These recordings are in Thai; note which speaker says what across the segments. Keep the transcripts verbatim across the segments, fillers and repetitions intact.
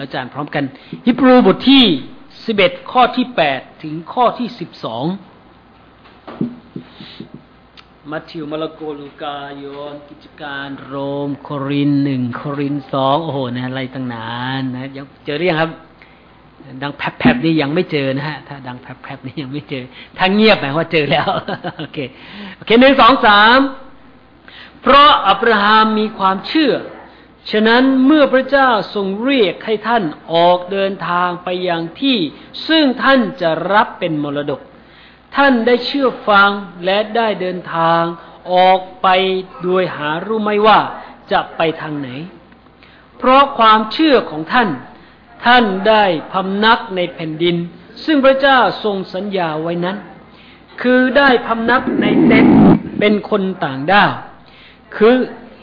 Speaker 1: เราจะอ่านพร้อมกันฮีบรูบทที่สิบเอ็ดข้อที่แปดถึงข้อที่สิบสองมัทธิวมาระโกลูกายอนกิจการโรมโครินหนึ่งโครินสองโอ้โหนะอะไรตั้งนานนะยังเจอหรือยังครับดังแผบๆนี่ยังไม่เจอนะฮะถ้าดังแผบๆนี่ยังไม่เจอถ้าเงียบหมายว่าเจอแล้วโอเคโอเคหนึ่งสองสามเพราะอับราฮัมมีความเชื่อฉะนั้นเมื่อพระเจ้าทรงเรียกให้ท่านออกเดินทางไปยังที่ซึ่งท่านจะรับเป็นมรดกท่านได้เชื่อฟังและได้เดินทางออกไปโดยหารู้ไม่ว่าจะไปทางไหนเพราะความเชื่อของท่านท่านได้พำนักในแผ่นดินซึ่งพระเจ้าทรงสัญญาไว้นั้นคือได้พำนักในเต็นท์เป็นคนต่างด้าวคือ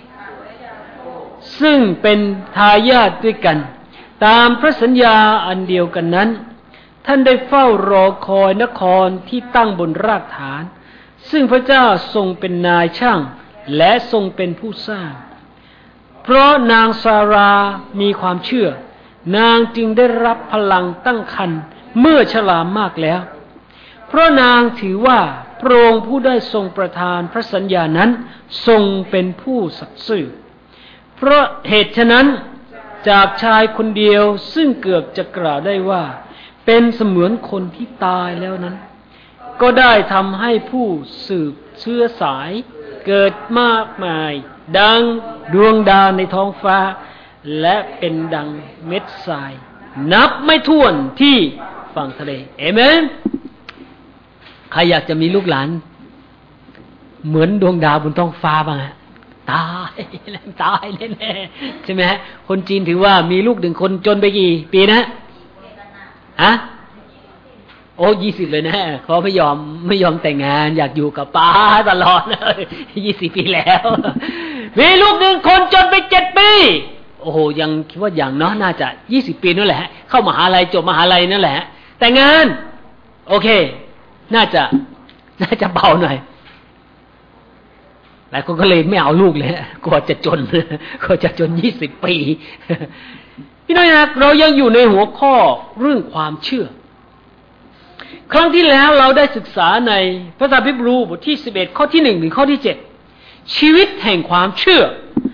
Speaker 1: ซึ่งเป็นทายาทด้วยกันตามพระสัญญาอันเดียวกันนั้นท่านได้เฝ้ารอคอยนครที่ตั้งบนรากฐานซึ่งพระเจ้าทรงเป็นนายช่างและทรงเป็นผู้สร้างเพราะนางซารามีความเชื่อนางจึงได้รับพลังตั้งครรภ์เมื่อชรามากแล้วเพราะนางถือว่าพระองค์ผู้ได้ทรงประทานพระสัญญานั้นทรงเป็นผู้สัตย์ซื่อเพราะเหตุฉะนั้นจากชายคนเดียวซึ่งเกือบจะกล่าวได้ว่าเป็นเสมือนคนที่ตายแล้วนั้นก็ได้ทำให้ผู้สืบเชื้อสายเกิดมากมายดังดวงดาวในท้องฟ้าและเป็นดังเม็ดทรายนับไม่ถ้วนที่ฝั่งทะเลเอเมนใครอยากจะมีลูกหลานเหมือนดวงดาวบนท้องฟ้าบ้างฮะตายตายแน่ๆใช่ไหมฮะคนจีนถือว่ามีลูกหนึ่งคนจนไปกี่ปีนะอะโอ้ยี่สิบเลยนะเขาไม่ยอมไม่ยอมแต่งงานอยากอยู่กับป้าตลอดเลยยี่สิบปีแล้วมีลูกหนึ่งคนจนไปเจ็ดปีโอ้โหยังคิดว่าอย่างเนาะน่าจะยี่สิบปีนั่นแหละเข้ามหาลัยจบมหาลัยนั่นแหละแต่งงานโอเคน่าจะน่าจะเบาหน่อยหลายคนก็เลยไม่เอาลูกเลยกลัวจะจนกลัวจะจนยี่สิบปีพี่น้อยนะเรายังอยู่ในหัวข้อเรื่องความเชื่อครั้งที่แล้วเราได้ศึกษาในพระธรรมฮีบรูบทที่สิบเอ็ดข้อที่หนึ่งถึงข้อที่เจ็ดชีวิตแห่งความเชื่อ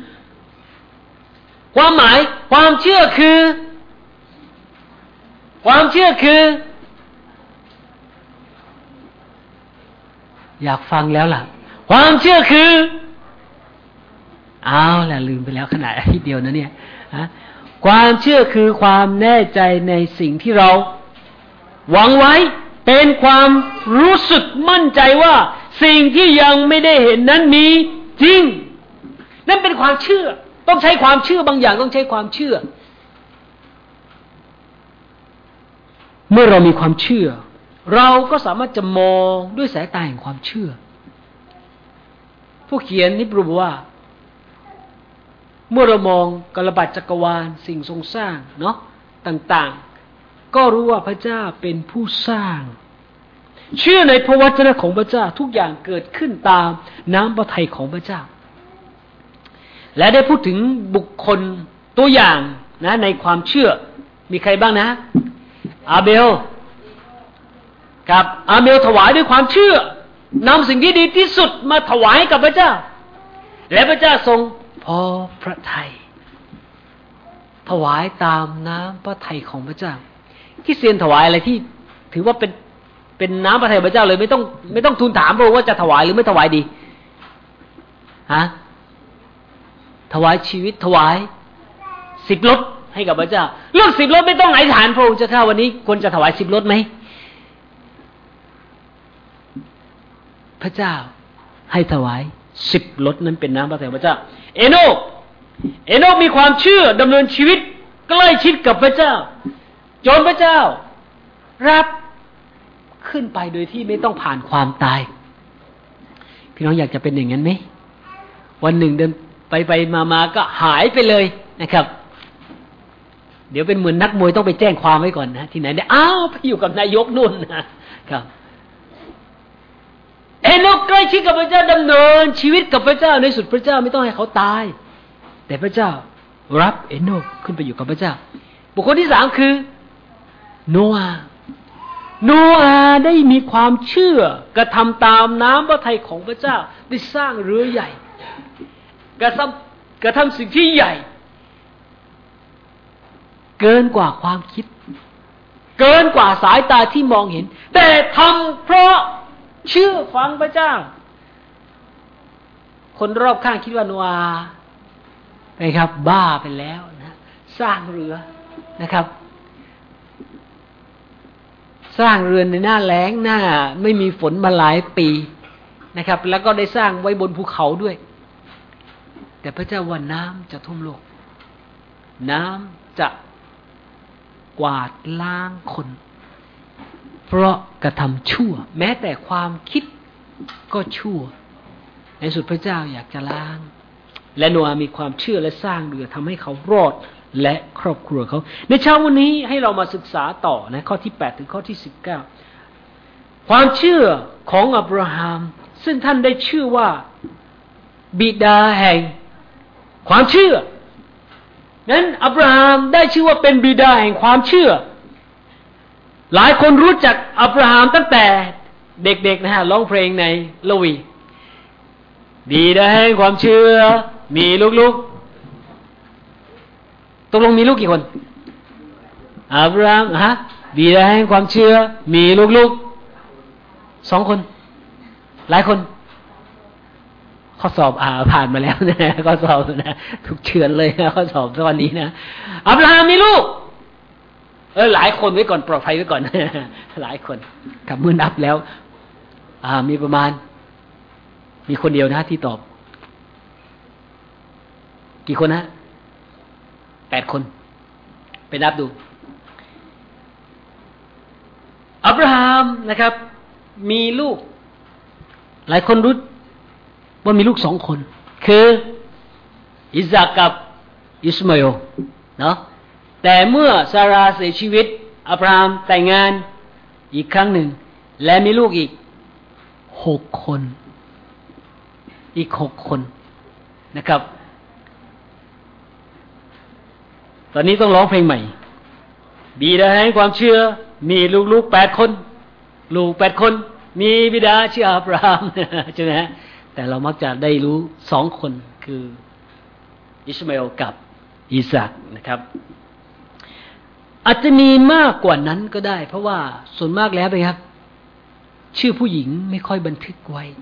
Speaker 1: ความหมายความเชื่อคือความเชื่อคืออยากฟังแล้วล่ะความเชื่อคืออ้าวล่ะลืมไปแล้วขนาดอาทิตย์เดียวนะเนี่ยฮะความเชื่อคือความแน่ใจในสิ่งที่เราหวังไว้เป็นความรู้สึกมั่นใจว่าสิ่งที่ยังไม่ได้เห็นนั้นมีจริงนั่นเป็นความเชื่อต้องใช้ความเชื่อบางอย่างต้องใช้ความเชื่อเมื่อเรามีความเชื่อเราก็สามารถจะมองด้วยสายตาแห่งความเชื่อผู้เขียนฮีบรูบอกว่าเมื่อเรามองกลบัดจักรวาลสิ่งทรงสร้างเนาะต่างๆก็รู้ว่าพระเจ้าเป็นผู้สร้างเชื่อในพระวจนะของพระเจ้าทุกอย่างเกิดขึ้นตามน้ำพระทัยของพระเจ้าและได้พูดถึงบุคคลตัวอย่างนะในความเชื่อมีใครบ้างนะอาเบลกับอาเบลถวายด้วยความเชื่อนำสิ่งที่ดีที่สุดมาถวายกับพระเจ้าและพระเจ้าทรงพอพระทัยถวายตามน้ำพระทัยของพระเจ้าที่เซียนถวายอะไรที่ถือว่าเป็นเป็นน้ำพระทัยพระเจ้าเลยไม่ต้องไม่ต้องทูลถามพระองค์ว่าจะถวายหรือไม่ถวายดีฮะถวายชีวิตถวายสิบรถให้กับพระเจ้าเลือกสิบรถไม่ต้องไหนฐานพระองค์จะข้าวันนี้ควรจะถวายสิบรถไหมพระเจ้าให้ถวายสิบรถนั้นเป็นน้ำพระทัยพระเจ้าเอโนกเอโนกมีความเชื่อดำเนินชีวิตใกล้ชิดกับพระเจ้าจนพระเจ้ารับขึ้นไปโดยที่ไม่ต้องผ่านความตายพี่น้องอยากจะเป็นอย่างนั้นไหมวันหนึ่งเดินไปไปมามาก็หายไปเลยนะครับเดี๋ยวเป็นเหมือนนักมวยต้องไปแจ้งความไว้ก่อนนะที่ไหนเนี่ยอ้าวไปอยู่กับนายกนุ่นนะครับเอโนกใกล้ชิดกับพระเจ้าดำเนินชีวิตกับพระเจ้าในสุดพระเจ้าไม่ต้องให้เขาตายแต่พระเจ้ารับเอโนกขึ้นไปอยู่กับพระเจ้าบุคคลที่สามคือโนอาห์โนอาห์ได้มีความเชื่อกระทำตามน้ำพระทัยของพระเจ้าได้สร้างเรือใหญ่กระทำกระทำสิ่งที่ใหญ่เกินกว่าความคิดเกินกว่าสายตาที่มองเห็นแต่ทำเพราะเชื่อฟังพระเจ้าคนรอบข้างคิดว่าโนอาห์นะครับบ้าไปแล้วนะสร้างเรือนะครับสร้างเรือนในหน้าแล้งหน้าไม่มีฝนมาหลายปีนะครับแล้วก็ได้สร้างไว้บนภูเขาด้วยแต่พระเจ้าว่าน้ำจะท่วมโลกน้ำจะกวาดล้างคนเพราะกระทำชั่วแม้แต่ความคิดก็ชั่วในสุดพระเจ้าอยากจะล้างและโนอาห์มีความเชื่อและสร้างเรือทำให้เขารอดและครอบครัวเขาในเช้าวันนี้ให้เรามาศึกษาต่อนะข้อที่แปดถึงข้อที่สิบเก้าความเชื่อของอับราฮัมซึ่งท่านได้ชื่อว่าบิดาแห่งความเชื่อนั้นอับราฮัมได้ชื่อว่าเป็นบิดาแห่งความเชื่อหลายคนรู้จักอับราฮัมตั้งแต่เด็กๆนะฮะร้องเพลงในโลวีบิดาแห่งความเชื่อมีลูกๆตกลงมีลูกกี่คนอับราฮัมฮะบิดาแห่งความเชื่อมีลูกๆสองคนหลายคนข้อสอบอ่าผ่านมาแล้วนะข้อสอบนะถูกเฉือนเลยนะข้อสอบตอนนี้นะอับราฮัมมีลูกเออหลายคนไว้ก่อนปลอดภัยไว้ก่อนหลายคนกับเมื่อนับแล้วอ่ามีประมาณมีคนเดียวนะที่ตอบกี่คนนะแปดคนไปนับดูอับราฮัมนะครับมีลูกหลายคนรู้ว่ามีลูกสองคนคืออิสอัคกับอิสมาเอลเนาะแต่เมื่อซาราเสียชีวิตอับราฮัมแต่งงานอีกครั้งหนึ่งและมีลูกอีกหกคนอีกหกคนนะครับตอนนี้ต้องร้องเพลงใหม่บิดาแห่งความเชื่อมีลูกๆแปดคนลูกแปดคนมีบิดาชื่ออับราฮัมใช่ไหมฮะแต่เรามักจะได้รู้สองคนคืออิสมาเอลกับอิสอัคนะครับอาจจะมีมากกว่านั้นก็ได้เพราะว่าส่วนมากแล้วเป็นครับชื่อผู้หญิงไม่ค่อยบันทึกไว้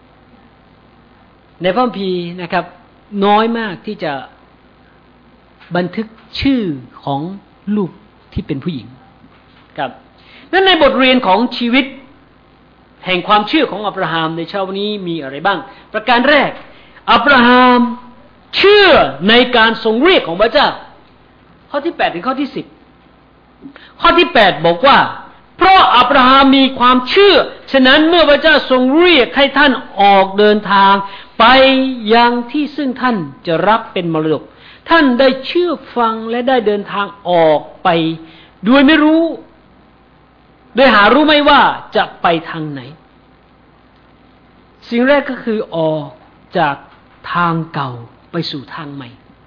Speaker 1: ในพระคัมภีร์นะครับน้อยมากที่จะบันทึกชื่อของลูกที่เป็นผู้หญิงครับนั้นในบทเรียนของชีวิตแห่งความเชื่อของอับราฮัมในเช้าวันนี้มีอะไรบ้างประการแรกอับราฮัมเชื่อในการทรงเรียกของพระเจ้าข้อที่แปดถึงข้อที่สิบข้อที่แปดบอกว่าเพราะอับราฮัมมีความเชื่อฉะนั้นเมื่อพระเจ้าทรงเรียกให้ท่านออกเดินทางไปยังที่ซึ่งท่านจะรับเป็นมรดกท่านได้เชื่อฟังและได้เดินทางออกไปโดยไม่รู้โดยหารู้ไม่ว่าจะไปทางไหนสิ่งแรกก็คือออกจากทางเก่าไปสู่ทางใหม่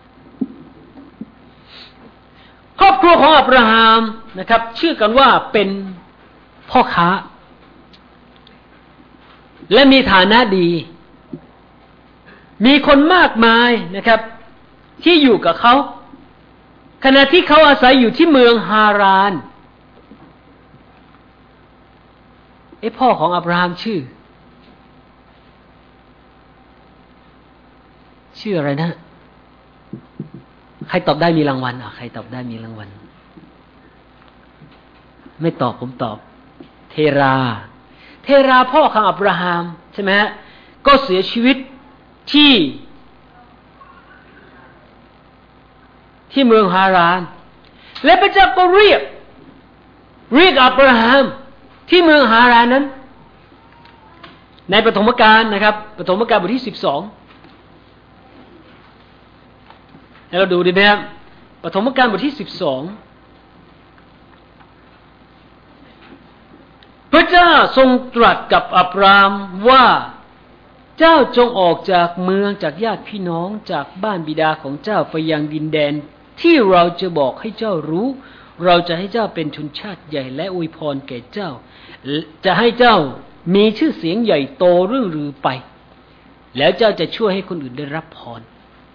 Speaker 1: ครอบครัวของอับราฮัมนะครับเชื่อกันว่าเป็นพ่อค้าและมีฐานะดีมีคนมากมายนะครับที่อยู่กับเขาขณะที่เขาอาศัยอยู่ที่เมืองฮารานไอ้พ่อของอับราฮัมชื่อชื่ออะไรนะใครตอบได้มีรางวัลอ่ะใครตอบได้มีรางวัลไม่ตอบผมตอบเทราเทราพ่อของอับราฮัมใช่ไหมฮะก็เสียชีวิตที่ที่เมืองฮารานและพระเจ้าก็เรียกเรียกอับราฮัมที่เมืองฮารานนั้นในปฐมกาลนะครับปฐมกาลบทที่สิบสองให้เราดูดีไหมครับปฐมกาลบทที่สิบสองพระเจ้าทรงตรัสกับอับรามว่าเจ้าจงออกจากเมืองจากญาติพี่น้องจากบ้านบิดาของเจ้าไปยังดินแดนที่เราจะบอกให้เจ้ารู้เราจะให้เจ้าเป็นชนชาติใหญ่และอวยพรแก่เจ้าจะให้เจ้ามีชื่อเสียงใหญ่โตเรื่องลือไปแล้วเจ้าจะช่วยให้คนอื่นได้รับพร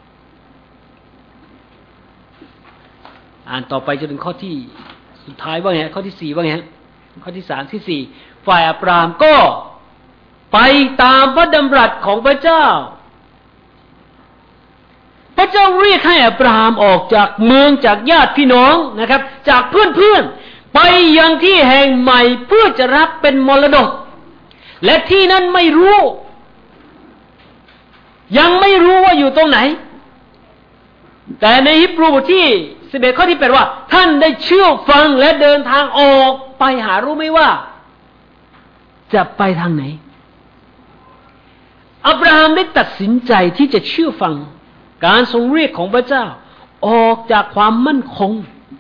Speaker 1: อ่านต่อไปจนถึงข้อที่สุดท้ายว่าไงข้อที่สี่ว่าไงข้อที่สามที่สี่ฝ่ายอับราฮัมก็ไปตามพระดำรัสของพระเจ้าพระเจ้าเรียกให้อับราฮัมออกจากเมืองจากญาติพี่น้องนะครับจากเพื่อนๆไปยังที่แห่งใหม่เพื่อจะรับเป็นมรดกและที่นั้นไม่รู้ยังไม่รู้ว่าอยู่ตรงไหนแต่ในฮีบรูบทที่สิบเอ็ดข้อที่แปดว่าท่านได้เชื่อฟังและเดินทางออกไปหารู้ไหมว่าจะไปทางไหนอับราฮัมได้ตัดสินใจที่จะเชื่อฟังการทรงเรียกของพระเจ้าออกจากความมั่นคง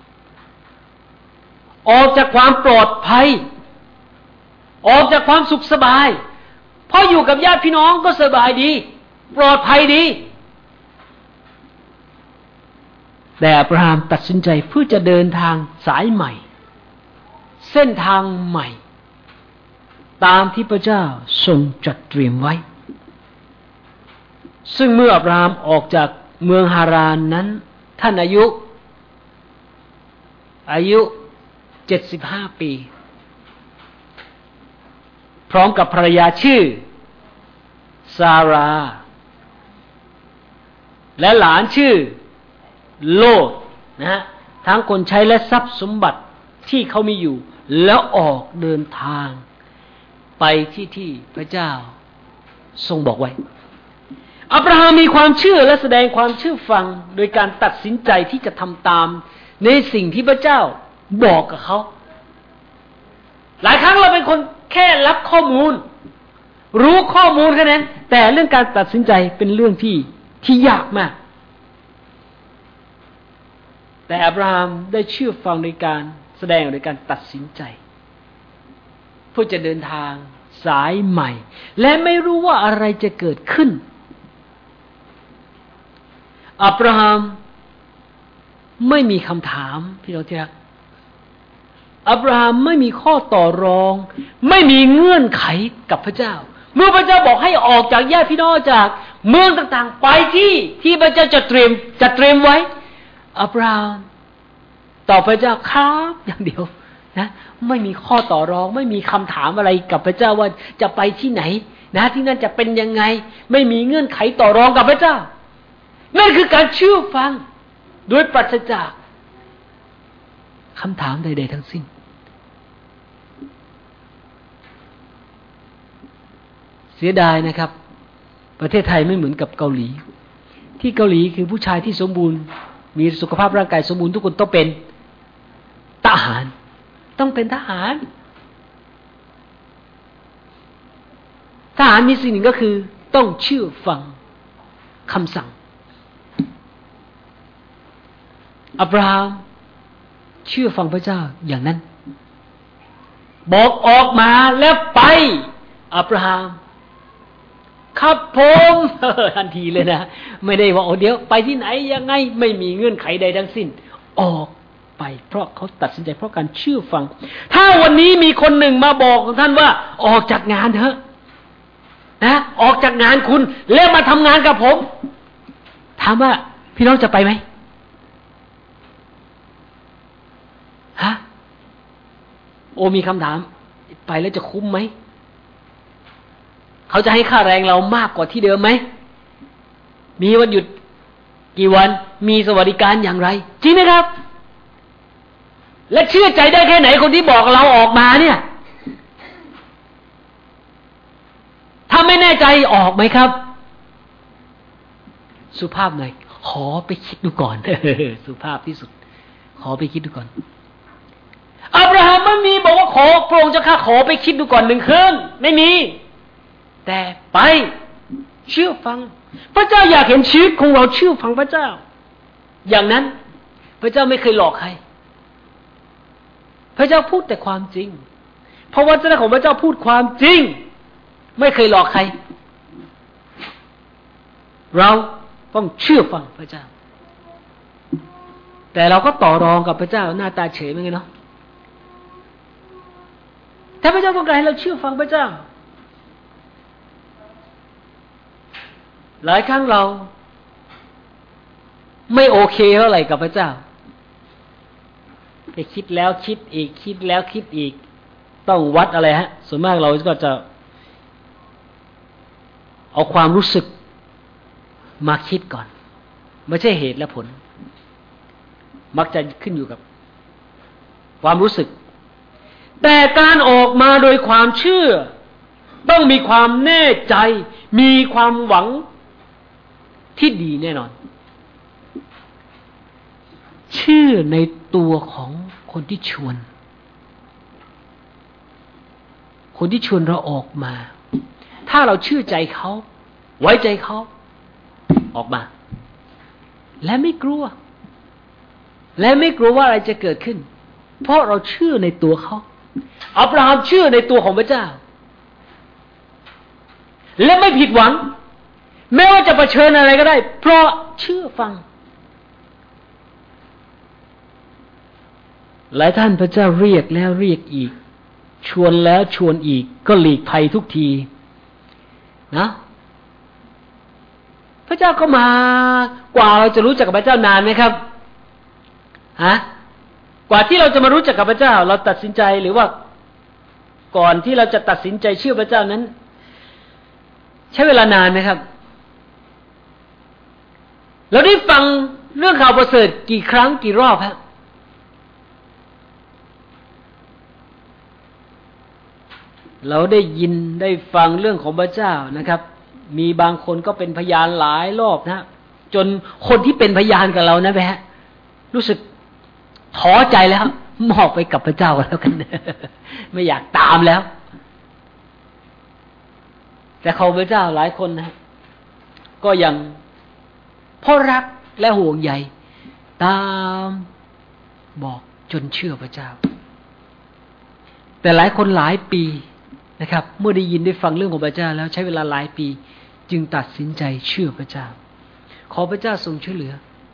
Speaker 1: ออกจากความปลอดภัยออกจากความสุขสบายเพราะอยู่กับญาติพี่น้องก็สบายดีปลอดภัยดีแต่อับราฮัมตัดสินใจเพื่อจะเดินทางสายใหม่เส้นทางใหม่ตามที่พระเจ้าทรงจัดเตรียมไว้ซึ่งเมื่ออับราฮัมออกจากเมืองฮารานนั้นท่านอายุอายุเจ็ดสิบห้าปีพร้อมกับภรรยาชื่อซาราและหลานชื่อโลดนะฮะทั้งคนใช้และทรัพย์สมบัติที่เขามีอยู่แล้วออกเดินทางไปที่ที่พระเจ้าทรงบอกไว้อับราฮัมมีความเชื่อและแสดงความเชื่อฟังโดยการตัดสินใจที่จะทำตามในสิ่งที่พระเจ้าบอกกับเขาหลายครั้งเราเป็นคนแค่รับข้อมูลรู้ข้อมูลแค่นั้นแต่เรื่องการตัดสินใจเป็นเรื่องที่ที่ยากมากแต่อับราฮัมได้เชื่อฟังในการแสดงในการตัดสินใจเพื่อจะเดินทางสายใหม่และไม่รู้ว่าอะไรจะเกิดขึ้นอับราฮัมไม่มีคำถามพี่น้องที่รักอับราฮัมไม่มีข้อต่อรองไม่มีเงื่อนไขกับพระเจ้าเมื่อพระเจ้าบอกให้ออกจากญาติพี่น้องจากเมืองต่างๆไปที่ที่พระเจ้าจะเตรียมจะเตรียมไว้อับราฮัมตอบพระเจ้าครับอย่างเดียวนะไม่มีข้อต่อรองไม่มีคำถามอะไรกับพระเจ้าว่าจะไปที่ไหนนะที่นั่นจะเป็นยังไงไม่มีเงื่อนไขต่อรองกับพระเจ้านั่นคือการเชื่อฟังโดยปราศจากคำถามใดๆทั้งสิ้นเสียดายนะครับประเทศไทยไม่เหมือนกับเกาหลีที่เกาหลีคือผู้ชายที่สมบูรณ์มีสุขภาพร่างกายสมบูรณ์ทุกคนต้องเป็นทหารต้องเป็นทหารทหารมีสิ่งหนึ่งก็คือต้องเชื่อฟังคำสั่งอับราฮัมเชื่อฟังพระเจ้าอย่างนั้นบอกออกมาแล้วไปอับราฮัมครับผมทันทีเลยนะไม่ได้ว่าโอ้เดี๋ยวไปที่ไหนยังไงไม่มีเงื่อนไขใดทั้งสิ้นออกไปเพราะเขาตัดสินใจเพราะการเชื่อฟังถ้าวันนี้มีคนหนึ่งมาบอกท่านว่าออกจากงานเถอะนะออกจากงานคุณแล้วมาทำงานกับผมถามว่าพี่น้องจะไปไหมฮะโอมีคำถามไปแล้วจะคุ้มไหมเขาจะให้ค่าแรงเรามากกว่าที่เดิมไหมมีวันหยุดกี่วันมีสวัสดิการอย่างไรจริงไหมครับและเชื่อใจได้แค่ไหนคนที่บอกเราออกมาเนี่ยถ้าไม่แน่ใจออกไหมครับสุภาพหน่อยขอไปคิดดูก่อน สุภาพที่สุดขอไปคิดดูก่อนอับราฮัมไม่มีบอกว่าขอพระองค์เจ้าข้าขอไปคิดดูก่อนหนึ่งคืนไม่มีแต่ไปเชื่อฟังพระเจ้าอยากเห็นชีวิตของเราเชื่อฟังพระเจ้าอย่างนั้นพระเจ้าไม่เคยหลอกใครพระเจ้าพูดแต่ความจริงเพราะวจนะของพระเจ้าพูดความจริงไม่เคยหลอกใครเราต้องเชื่อฟังพระเจ้าแต่เราก็ต่อรองกับพระเจ้าหน้าตาเฉยเหมือนกันเนาะแต่พระเจ้าต้องการให้เราเชื่อฟังพระเจ้าหลายครั้งเราไม่โอเคเท่าไหร่กับพระเจ้าไปคิดแล้วคิดอีกคิดแล้วคิดอีกต้องวัดอะไรฮะส่วนมากเราก็จะเอาความรู้สึกมาคิดก่อนไม่ใช่เหตุและผลมักจะขึ้นอยู่กับความรู้สึกแต่การออกมาโดยความเชื่อต้องมีความแน่ใจมีความหวังที่ดีแน่นอนเชื่อในตัวของคนที่ชวนคนที่ชวนเราออกมาถ้าเราเชื่อใจเขาไว้ใจเขาออกมาและไม่กลัวและไม่กลัวว่าอะไรจะเกิดขึ้นเพราะเราเชื่อในตัวเขาอับราฮัมเชื่อในตัวของพระเจ้าและไม่ผิดหวังแม้ว่าจะเผชิญอะไรก็ได้เพราะเชื่อฟังหลายท่านพระเจ้าเรียกแล้วเรียกอีกชวนแล้วชวนอีกก็หลีกภัยทุกทีนะพระเจ้าก็มากว่าเราจะรู้จักกับพระเจ้านานไหมครับฮะกว่าที่เราจะมารู้จักกับพระเจ้าเราตัดสินใจหรือว่าก่อนที่เราจะตัดสินใจเชื่อพระเจ้านั้นใช้เวลานานไหมครับเราได้ฟังเรื่องข่าวประเสริฐกี่ครั้งกี่รอบฮะเราได้ยินได้ฟังเรื่องของพระเจ้านะครับมีบางคนก็เป็นพยานหลายรอบนะจนคนที่เป็นพยานกับเรานะแม่รู้สึกท้อใจแล้วมอบไปกับพระเจ้าแล้วกันไม่อยากตามแล้วแต่เขาพระเจ้าหลายคนนะก็ยังเพราะรักและห่วงใยตามบอกจนเชื่อพระเจ้าแต่หลายคนหลายปีนะครับเมื่อได้ยินได้ฟังเรื่องของพระเจ้าแล้วใช้เวลาหลายปีจึงตัดสินใจเชื่อพระเจ้าขอพระเจ้าทรงช่วยเหลือ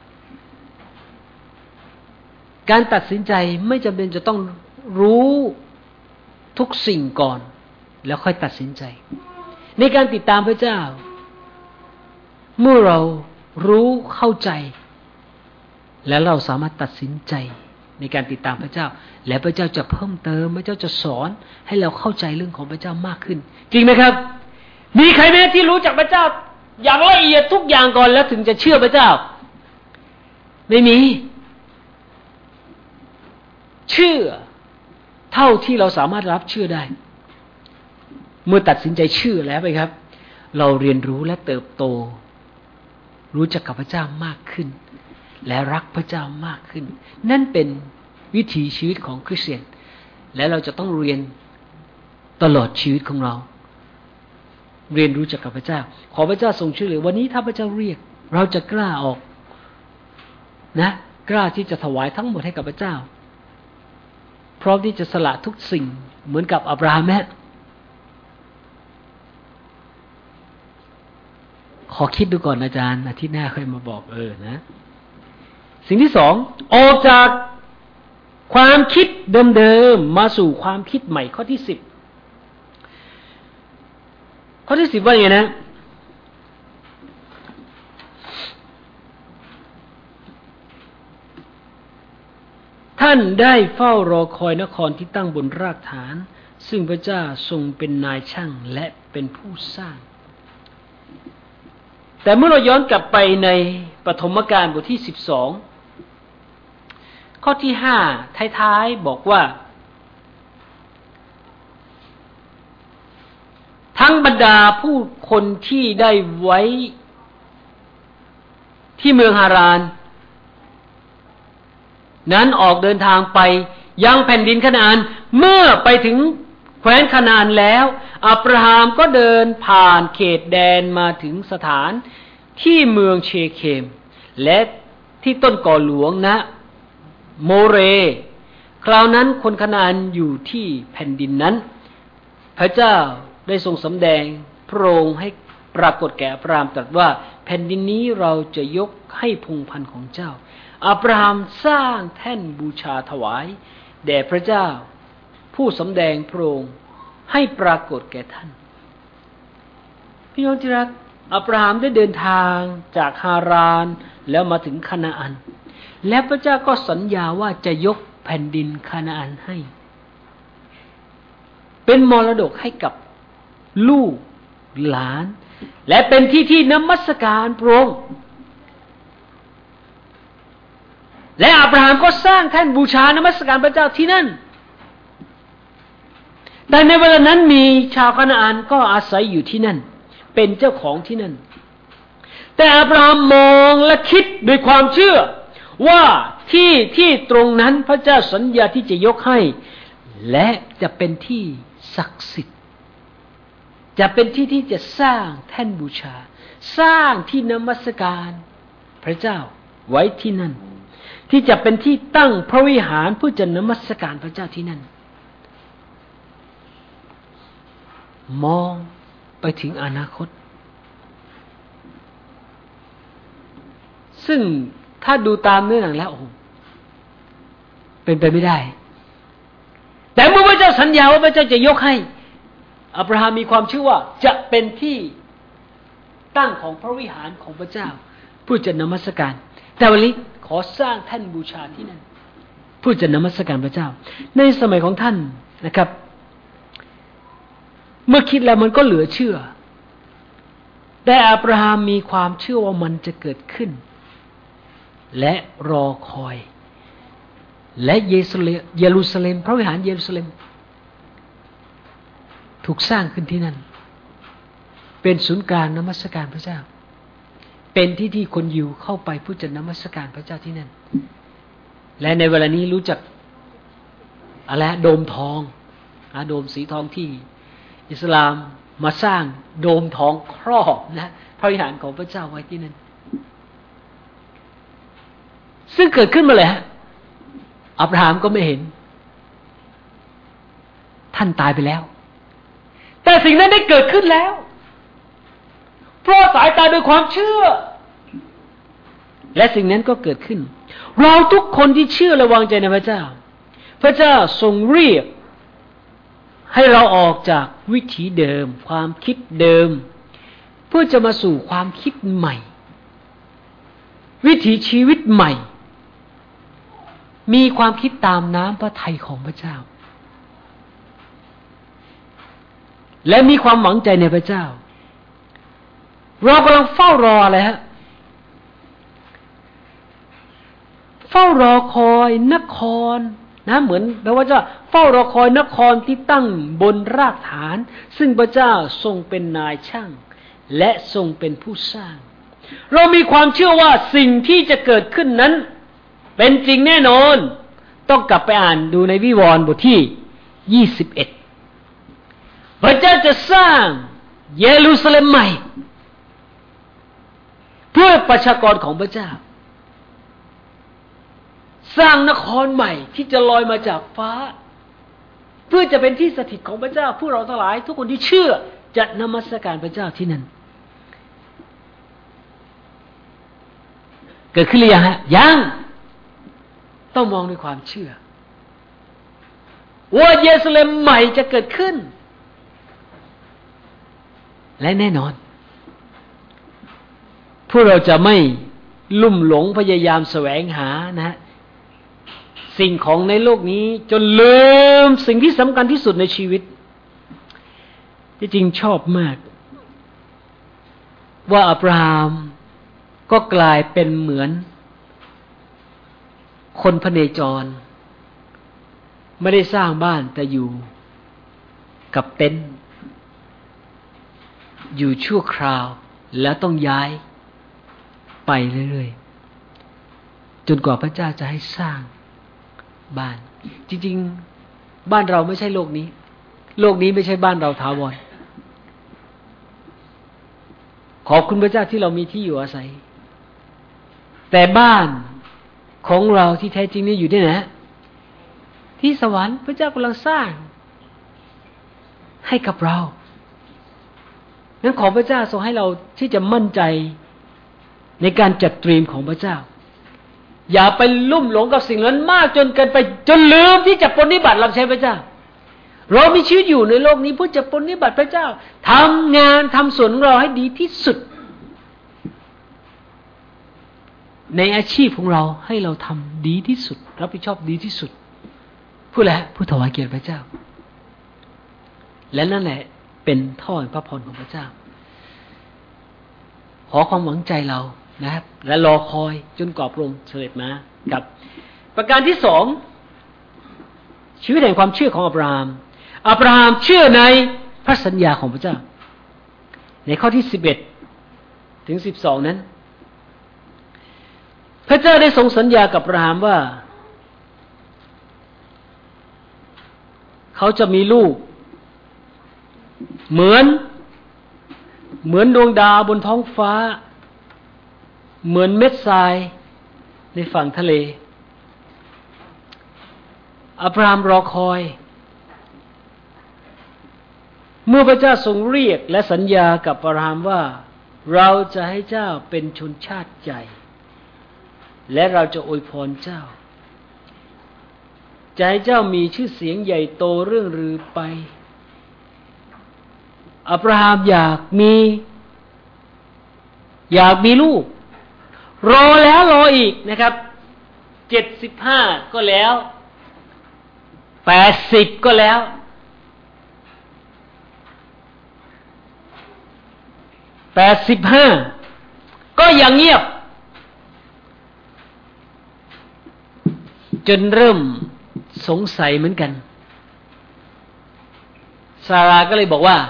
Speaker 1: การตัดสินใจไม่จำเป็นจะต้องรู้ทุกสิ่งก่อนแล้วค่อยตัดสินใจในการติดตามพระเจ้าเมื่อเรารู้เข้าใจแล้วเราสามารถตัดสินใจในการติดตามพระเจ้าและพระเจ้าจะเพิ่มเติมพระเจ้าจะสอนให้เราเข้าใจเรื่องของพระเจ้ามากขึ้นจริงไหมครับมีใครไหมที่รู้จักพระเจ้าอย่างละเอียดทุกอย่างก่อนแล้วถึงจะเชื่อพระเจ้าไม่มีเชื่อเท่าที่เราสามารถรับเชื่อได้เมื่อตัดสินใจเชื่อแล้วไปครับเราเรียนรู้และเติบโตรู้จักกับพระเจ้ามากขึ้นและรักพระเจ้ามากขึ้นนั่นเป็นวิถีชีวิตของคริสเตียนและเราจะต้องเรียนตลอดชีวิตของเราเรียนรู้จักกับพระเจ้าขอพระเจ้าทรงช่วยเหลือวันนี้ถ้าพระเจ้าเรียกเราจะกล้าออกนะกล้าที่จะถวายทั้งหมดให้กับพระเจ้าพร้อมที่จะสละทุกสิ่งเหมือนกับอับราฮัมแม้ขอคิดดูก่อนอาจารย์อาทิตย์หน้าค่อยมาบอกเออนะสิ่งที่สองออกจากความคิดเดิมๆมาสู่ความคิดใหม่ข้อที่สิบข้อที่สิบว่าอย่างไงนะท่านได้เฝ้ารอคอยนครที่ตั้งบนรากฐานซึ่งพระเจ้าทรงเป็นนายช่างและเป็นผู้สร้างแต่เมื่อเราย้อนกลับไปในปฐมกาลบทที่สิบสองข้อที่ห้าท้ายๆบอกว่าทั้งบรรดาผู้คนที่ได้ไว้ที่เมืองฮารานนั้นออกเดินทางไปยังแผ่นดินคานาอันเมื่อไปถึงแคว้นคานาอันแล้วอับราฮัมก็เดินผ่านเขตแดนมาถึงสถานที่เมืองเชเคมและที่ต้นก่อหลวงนะโมเรคราวนั้นคนคานาอันอยู่ที่แผ่นดินนั้นพระเจ้าได้ทรงสำแดงพระองค์ให้ปรากฏแก่อับราฮัมตรัสว่าแผ่นดินนี้เราจะยกให้พงศ์พันธุ์ของเจ้าอับราฮัมสร้างแท่นบูชาถวายแด่พระเจ้าผู้สำแดงพระองค์ให้ปรากฏแก่ท่านพี่น้องที่รักอับราฮัมได้เดินทางจากฮารานแล้วมาถึงคานาอันและพระเจ้าก็สัญญาว่าจะยกแผ่นดินคานาอันให้เป็นมรดกให้กับลูกหลานและเป็นที่ที่นมัสการพระองค์และอับราฮัมก็สร้างแท่นบูชานมัสการพระเจ้าที่นั่นแต่ในเวลานั้นมีชาวคานาอันก็อาศัยอยู่ที่นั่นเป็นเจ้าของที่นั่นแต่อับราฮัมมองและคิดด้วยความเชื่อว่าที่ที่ตรงนั้นพระเจ้าสัญญาที่จะยกให้และจะเป็นที่ศักดิ์สิทธิ์จะเป็นที่ที่จะสร้างแท่นบูชาสร้างที่นมัสการพระเจ้าไว้ที่นั่นที่จะเป็นที่ตั้งพระวิหารเพื่อจะนมัสการพระเจ้าที่นั่นมองไปถึงอนาคตซึ่งถ้าดูตามเนื้อหนังแล้วโอ้เป็นไปไม่ได้แต่เมื่อพระเจ้าสัญญาว่าพระเจ้าจะยกให้อับราฮัมมีความเชื่อว่าจะเป็นที่ตั้งของพระวิหารของพระเจ้าเพื่อจะนมัสการแต่วันนี้ขอสร้างแท่นบูชาที่นั่นเพื่อจะนมัสการพระเจ้าในสมัยของท่านนะครับเมื่อคิดแล้วมันก็เหลือเชื่อแต่อับราฮัมมีความเชื่อว่ามันจะเกิดขึ้นและรอคอยและเยรูซาเล็มพระวิหารเยรูซาเล็มถูกสร้างขึ้นที่นั่นเป็นศูนย์กลางนมัสการพระเจ้าเป็นที่ที่คนยิวเข้าไปเพื่อจะนมัสการพระเจ้าที่นั่นและในเวลานี้รู้จักอะไรโดมทองนะโดมสีทองที่อิสลามมาสร้างโดมทองครอบนะพระวิหารของพระเจ้าไว้ที่นั่นซึ่งเกิดขึ้นมาเลยฮะอับราฮัมก็ไม่เห็นท่านตายไปแล้วแต่สิ่งนั้นได้เกิดขึ้นแล้วเพราะสายตาด้วยความเชื่อและสิ่งนั้นก็เกิดขึ้นเราทุกคนที่เชื่อและวางใจในพระเจ้าพระเจ้าทรงเรียกให้เราออกจากวิถีเดิมความคิดเดิมเพื่อจะมาสู่ความคิดใหม่วิถีชีวิตใหม่มีความคิดตามน้ำพระทัยของพระเจ้าและมีความหวังใจในพระเจ้าเรากำลังเฝ้ารออะไรฮะเฝ้ารอคอยนครนะเหมือนแปลว่าจะเฝ้ารอคอยนครที่ตั้งบนรากฐานซึ่งพระเจ้าทรงเป็นนายช่างและทรงเป็นผู้สร้างเรามีความเชื่อว่าสิ่งที่จะเกิดขึ้นนั้นเป็นจริงแน่นอนต้องกลับไปอ่านดูในวิวรณ์บทที่ยี่สิบเอ็ดพระเจ้าจะสร้างเยรูซาเล็มใหม่เพื่อประชากรของพระเจ้าสร้างนครใหม่ที่จะลอยมาจากฟ้าเพื่อจะเป็นที่สถิตของพระเจ้าผู้เราทั้งหลายทุกคนที่เชื่อจะนมัสการพระเจ้าที่นั่นเกิดขึ้นหรือยังฮะยังต้องมองด้วยความเชื่อว่าเยรูซาเล็มใหม่จะเกิดขึ้นและแน่นอนพวกเราจะไม่ลุ่มหลงพยายามแสวงหานะสิ่งของในโลกนี้จนลืมสิ่งที่สำคัญที่สุดในชีวิตที่จริงชอบมากว่าอับราฮัมก็กลายเป็นเหมือนคนพเนจรไม่ได้สร้างบ้านแต่อยู่กับเต็นท์อยู่ชั่วคราวแล้วต้องย้ายไปเรื่อยๆจนกว่าพระเจ้าจะให้สร้างบ้านจริงๆบ้านเราไม่ใช่โลกนี้โลกนี้ไม่ใช่บ้านเราถาวรขอบคุณพระเจ้าที่เรามีที่อยู่อาศัยแต่บ้านของเราที่แท้จริงนี่อยู่ที่ไหนที่สวรรค์พระเจ้ากำลังสร้างให้กับเรางั้นขอพระเจ้าทรงให้เราที่จะมั่นใจในการจัดเตรียมของพระเจ้าอย่าไปลุ่มหลงกับสิ่งนั้นมากจนเกินไปจนลืมที่จะปฏิบัติรับใช้พระเจ้าเรามีชีวิตอยู่ในโลกนี้เพื่อจะปฏิบัติพระเจ้าทำงานทำส่วนของเราให้ดีที่สุดในอาชีพของเราให้เราทำดีที่สุดรับผิดชอบดีที่สุดเพื่ออะไรเพื่อถวายเกียรติพระเจ้าและนั่นแหละเป็นท่อแห่งพระพรของพระเจ้าขอความหวังใจเรานะครับและรอคอยจนกว่าพระองค์เสด็จมากับประการที่สองชีวิตแห่งความเชื่อของอับราฮัมอับราฮัมเชื่อในพระสัญญาของพระเจ้าในข้อที่สิบเอ็ดถึงสิบสองนั้นพระเจ้าได้ทรงสัญญากับอับราฮัมว่าเขาจะมีลูกเหมือนเหมือนดวงดาวบนท้องฟ้าเหมือนเม็ดทรายในฝั่งทะเลอับราฮัมรอคอยเมื่อพระเจ้าทรงเรียกและสัญญากับอับราฮัมว่าเราจะให้เจ้าเป็นชนชาติใหญ่และเราจะอวยพรเจ้าจะให้เจ้ามีชื่อเสียงใหญ่โตเรื่องลือไปอับราฮัมอยากมีอยากมีลูกรอแล้วรออีกนะครับเจ็ดสิบห้าก็แล้วแปดสิบก็แล้วแปดสิบห้าก็ยังเงียบจนเริ่มสงสัยเหมือนกันซาราก็เลยบอกว่า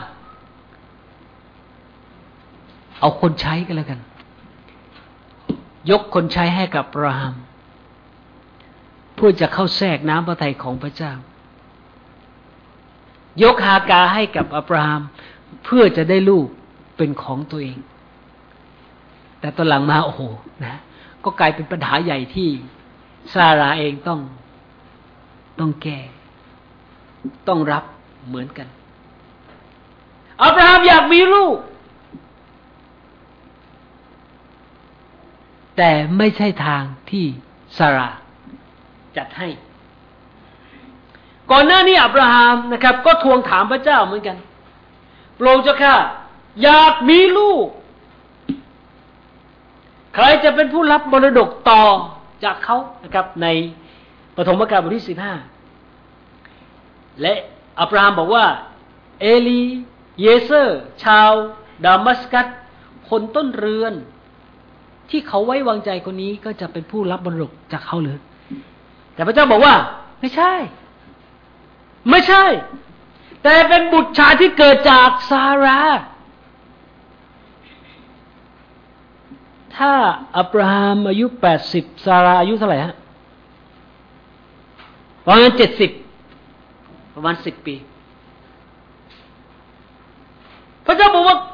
Speaker 1: เอาคนใช้กันแล้วกันยกคนใช้ให้กับอับราฮัมเพื่อจะเข้าแทรกน้ำพระทัยของพระเจ้ายกฮากาให้กับอับราฮัมเพื่อจะได้ลูกเป็นของตัวเองแต่ตอนหลังมาโอ้โหนะก็กลายเป็นปัญหาใหญ่ที่ซาราเองต้องต้องแก้ต้องรับเหมือนกันอับราฮัมอยากมีลูกแต่ไม่ใช่ทางที่ซาราจัดให้ก่อนหน้านี้อับราฮัมนะครับก็ทวงถามพระเจ้าเหมือนกันโปรดเจ้าข้าอยากมีลูกใครจะเป็นผู้รับมรดกต่อจากเขานะครับในปฐมกาลบทที่สิบห้าและอับราฮัมบอกว่าเอลีเยเซอร์ชาวดามัสกัสคนต้นเรือนที่เขาไว้วางใจคนนี้ก็จะเป็นผู้รับบรรลุจากเขาเลยแต่พระเจ้าบอกว่าไม่ใช่ไม่ใช่แต่เป็นบุตรชายที่เกิดจากซาราถ้าอับราฮัมอายุแปดสิบซาราอายุเท่าไหร่ฮะประมาณเจ็ดสิบประมาณสิบปีพระเจ้าบอกว่า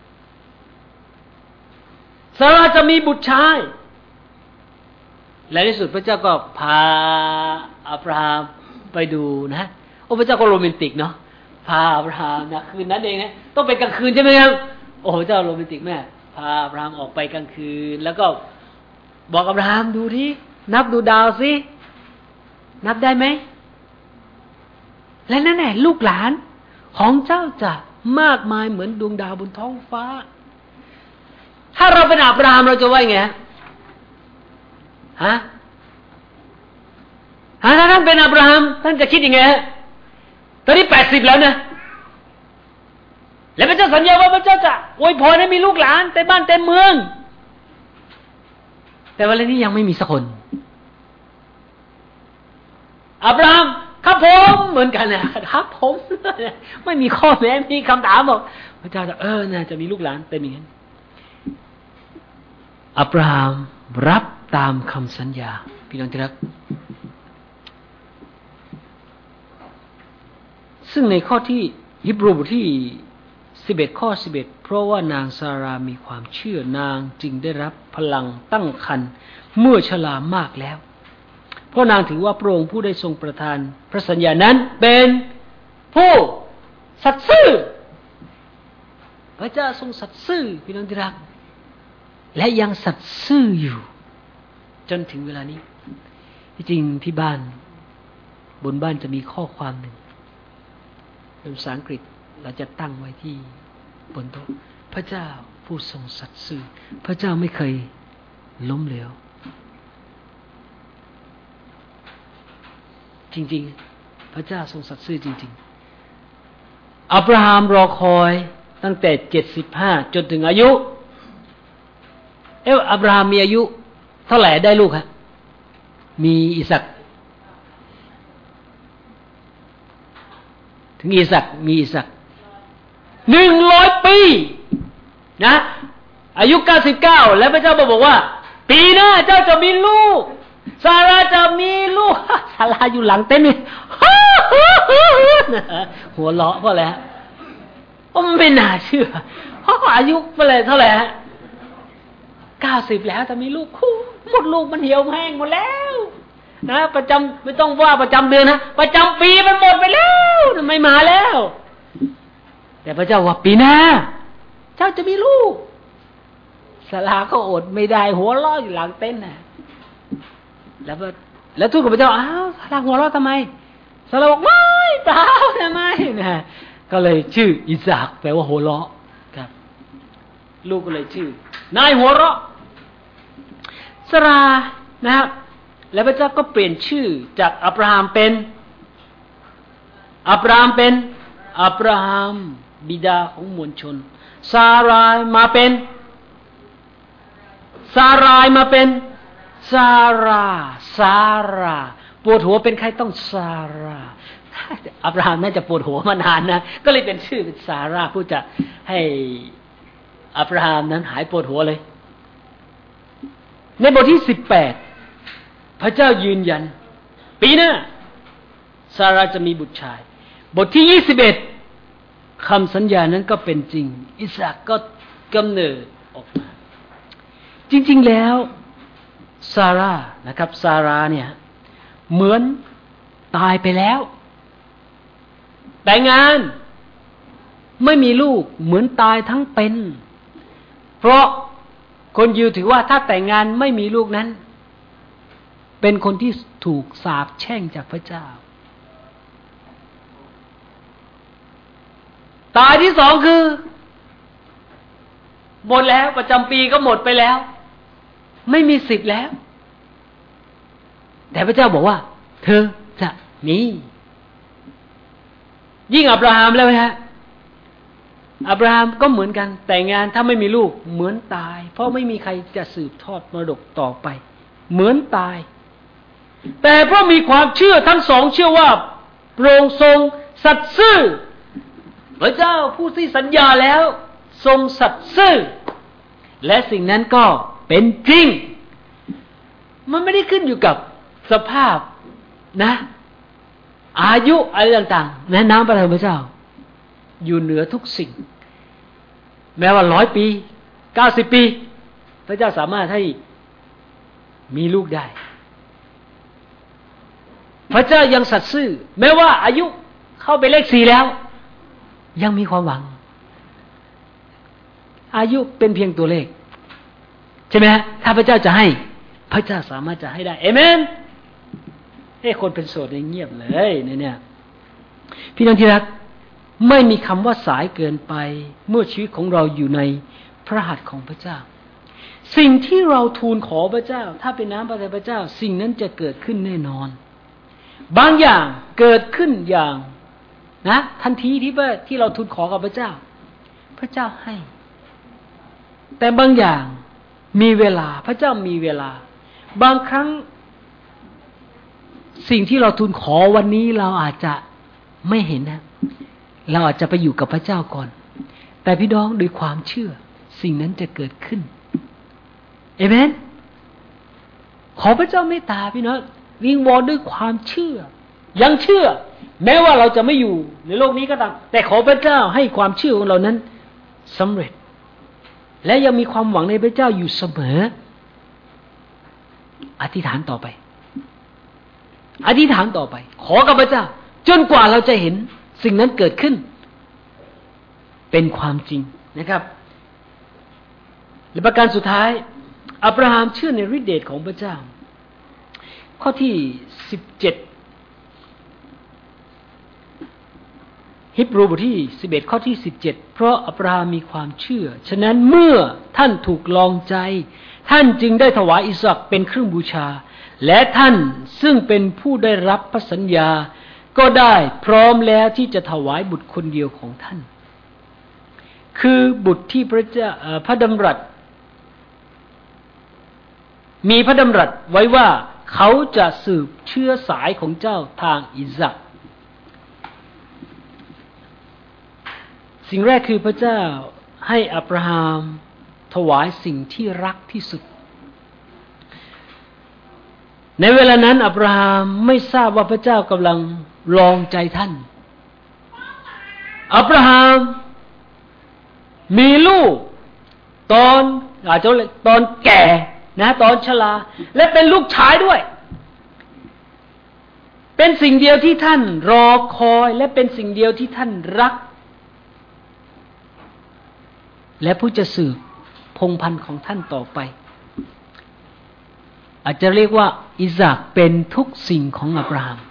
Speaker 1: ซาราจะมีบุตรชายและในที่สุดพระเจ้าก็พาอับราฮัมไปดูนะโอ้พระเจ้าก็โรแมนติกเนาะพาอับราฮัมนะคืนนั้นเองนะต้องเป็นกลางคืนใช่ไหมครับโอ้พระเจ้าโรแมนติกแม่พาอับราฮัมออกไปกลางคืนแล้วก็บอกอับราฮัมดูที่นับดูดาวสินับได้ไหมและนั่นแหละลูกหลานของเจ้าจะมากมายเหมือนดวงดาวบนท้องฟ้าถ้าเราเป็นอับราฮัมเราจะว่าไงฮะฮะถ้าท่านเป็นอับราฮัมท่านจะคิดยังไงฮะตอนนี้แปดสิบแล้วนะและพระเจ้าสัญญาว่าพระเจ้าจะอวยพรให้มีลูกหลานเต็มบ้านเต็มเมืองแต่วันนี้ยังไม่มีสักคนอับราฮัมครับผมเหมือนกันนะครับผมไม่มีข้อแม้มีคำถามบอกพระเจ้าจะเออน่าจะมีลูกหลานเต็มอย่างนั้นอับราฮัมรับตามคำสัญญาพี่น้องที่รักซึ่งในข้อที่ฮิบรูบทที่สิบเอ็ดข้อสิบเอ็ดเพราะว่านางซารามีความเชื่อนางจึงได้รับพลังตั้งครรภ์เมื่อชรามากแล้วเพราะนางถือว่าพระองค์ผู้ได้ทรงประทานพระสัญญานั้นเป็นผู้สัตย์ซื่อพระเจ้าทรงสัตย์ซื่อพี่น้องที่รักและยังสัตย์ซื่ออยู่จนถึงเวลานี้ที่จริงที่บ้านบนบ้านจะมีข้อความหนึ่งเป็นภาษาอังกฤษเราจะตั้งไว้ที่บนโต๊ะพระเจ้าผู้ทรงสัตย์ซื่อพระเจ้าไม่เคยล้มเหลวจริงๆพระเจ้าทรงสัตย์ซื่อจริงๆอับราฮัมรอคอยตั้งแต่เจ็ดสิบห้าจนถึงอายุเอ๊ะอับราฮัมมีอายุเท่าไหร่ได้ลูกฮะมีอิสักถึงอิสักมีอิสักหนึ่งร้อยปีนะอายุเก้าสิบเก้าแล้วพระเจ้าบอกว่าปีหน้าเจ้าจะมีลูกซาราจะมีลูกซาราอยู่หลังเต็นท์นี่หัวเราะเพราะอะไรฮะเพราะมันไม่น่าเชื่อเพราะอายุเท่าไหร่เท่าไหร่ฮะเก้าสิบแล้วจะมีลูกคู่หมดลูกมันเหี่ยวแห้งหมดแล้วนะประจำไม่ต้องว่าประจำเดือนนะประจำปีมันหมดไปแล้วไม่มาแล้วแต่พระเจ้าว่าปีหน้าเจ้าจะมีลูกซาราก็อดไม่ได้หัวเราะอยู่หลังเต็นท์น่ะแล้วแล้วทูตกับพระเจ้าอ้าวซาราหัวเราะทำไมซาราบอกไม่เปล่าทำไมนะก็เลยชื่ออิสากแปลว่าหัวเราะครับลูกก็เลยชื่อนายหัวเราะซารานะครับแล้วพระเจ้าก็เปลี่ยนชื่อจากอับราฮัมเป็นอับราฮัมเป็นอับราฮัมบิดาของมวลชนซารายมาเป็นซารายมาเป็นซาราซาราปวดหัวเป็นใครต้องซาราอับราฮัมน่าจะปวดหัวมานานนะก็เลยเป็นชื่อเป็นซาราผู้จะให้อับราฮัมนั้นหายปวดหัวเลยในบทที่สิบแปดพระเจ้ายืนยันปีหน้าซาราจะมีบุตรชายบทที่ยี่สิบเอ็ดคำสัญญานั้นก็เป็นจริงอิสากก็กำเนิดออกมาจริงๆแล้วซารานะครับซาราเนี่ยเหมือนตายไปแล้วแต่งงานไม่มีลูกเหมือนตายทั้งเป็นเพราะคนยิวถือว่าถ้าแต่งงานไม่มีลูกนั้นเป็นคนที่ถูกสาปแช่งจากพระเจ้าตายที่สองคือหมดแล้วประจำปีก็หมดไปแล้วไม่มีสิทธิ์แล้วแต่พระเจ้าบอกว่าเธอจะมียิ่งอับราฮัมแล้วไหมฮะอับราฮัมก็เหมือนกันแต่งงานถ้าไม่มีลูกเหมือนตายเพราะไม่มีใครจะสืบทอดมรดกต่อไปเหมือนตายแต่เพราะมีความเชื่อทั้งสองเชื่อว่าพระองค์ทรงสัตย์ซื่อพระเจ้าผู้ที่สัญญาแล้วทรงสัตย์ซื่อและสิ่งนั้นก็เป็นจริงมันไม่ได้ขึ้นอยู่กับสภาพนะอายุอะไรต่างๆและน้ำพระทัยพระเจ้าอยู่เหนือทุกสิ่งแม้ว่าร้อยปีเก้าสิบปีพระเจ้าสามารถให้มีลูกได้พระเจ้ายังสัตย์ซื่อแม้ว่าอายุเข้าไปเลขสี่แล้วยังมีความหวังอายุเป็นเพียงตัวเลขใช่ไหมฮะถ้าพระเจ้าจะให้พระเจ้าสามารถจะให้ได้เอเมนเฮ้คนเป็นโสดเงียบเลยเนี่ยพี่น้องที่รักไม่มีคำว่าสายเกินไปเมื่อชีวิตของเราอยู่ในพระหัตถ์ของพระเจ้าสิ่งที่เราทูลขอพระเจ้าถ้าเป็นน้ำพระทัยพระเจ้าสิ่งนั้นจะเกิดขึ้นแน่นอนบางอย่างเกิดขึ้นอย่างนะทันทีที่ที่เราทูลขอกับพระเจ้าพระเจ้าให้แต่บางอย่างมีเวลาพระเจ้ามีเวลาบางครั้งสิ่งที่เราทูลขอวันนี้เราอาจจะไม่เห็นนะเราอาจจะไปอยู่กับพระเจ้าก่อนแต่พี่น้องด้วยความเชื่อสิ่งนั้นจะเกิดขึ้นเอเมนขอพระเจ้าเมตตาพี่น้องวิงวอนด้วยความเชื่อยังเชื่อแม้ว่าเราจะไม่อยู่ในโลกนี้ก็ตามแต่ขอพระเจ้าให้ความเชื่อของเรานั้นสำเร็จและยังมีความหวังในพระเจ้าอยู่เสมออธิษฐานต่อไปอธิษฐานต่อไปขอกับพระเจ้าจนกว่าเราจะเห็นสิ่งนั้นเกิดขึ้นเป็นความจริงนะครับและประการสุดท้ายอับราฮัมเชื่อในฤทธิเดชของพระเจ้าข้อที่สิบเจ็ดฮิบรูบทที่สิบเอ็ดข้อที่สิบเจ็ดเพราะอับราฮัมมีความเชื่อฉะนั้นเมื่อท่านถูกลองใจท่านจึงได้ถวายอิสอัคเป็นเครื่องบูชาและท่านซึ่งเป็นผู้ได้รับพระสัญญาก็ได้พร้อมแล้วที่จะถวายบุตรคนเดียวของท่านคือบุตรที่พระเจ้าพระดำรัสมีพระดำรัสไว้ว่าเขาจะสืบเชื้อสายของเจ้าทางอิสอัคสิ่งแรกคือพระเจ้าให้อับราฮัมถวายสิ่งที่รักที่สุดในเวลานั้นอับราฮัมไม่ทราบว่าพระเจ้ากำลังลองใจท่านอับราฮัมมีลูกตอนอาจจะตอนแก่นะตอนชราและเป็นลูกชายด้วยเป็นสิ่งเดียวที่ท่านรอคอยและเป็นสิ่งเดียวที่ท่านรักและผู้จะสืบพงศ์พันธุ์ของท่านต่อไปอาจจะเรียกว่าอิสอัคเป็นทุกสิ่งของอับราฮัม